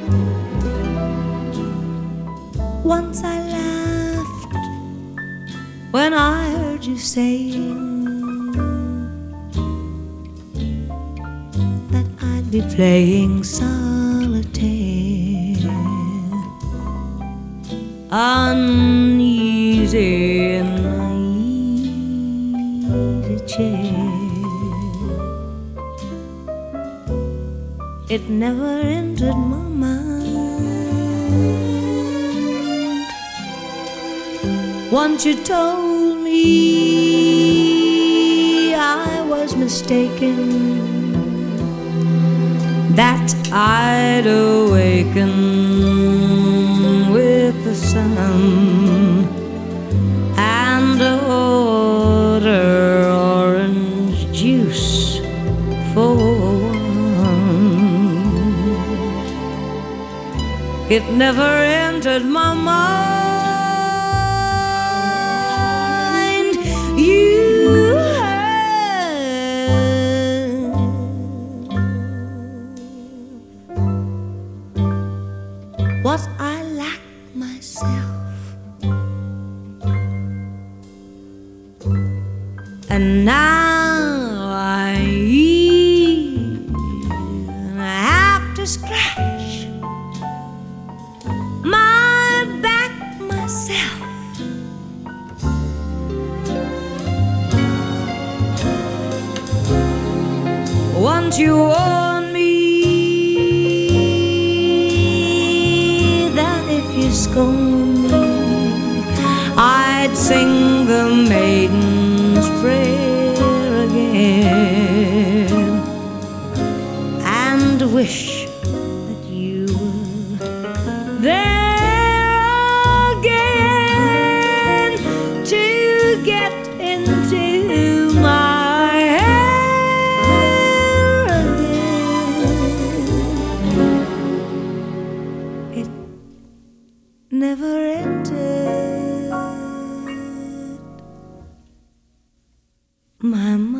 Once I laughed when I heard you saying that I'd be playing solitaire, uneasy in my easy chair. It never entered my mind. Once you told me I was mistaken, that I'd awaken with the sun and order orange juice for one. It never entered my mind. You have what I lack myself, and now I have to scratch my back myself. Once you warned me that if you scorned me, I'd sing the maiden's prayer again and wish that you were there again to get into my hair again. It never entered my mind.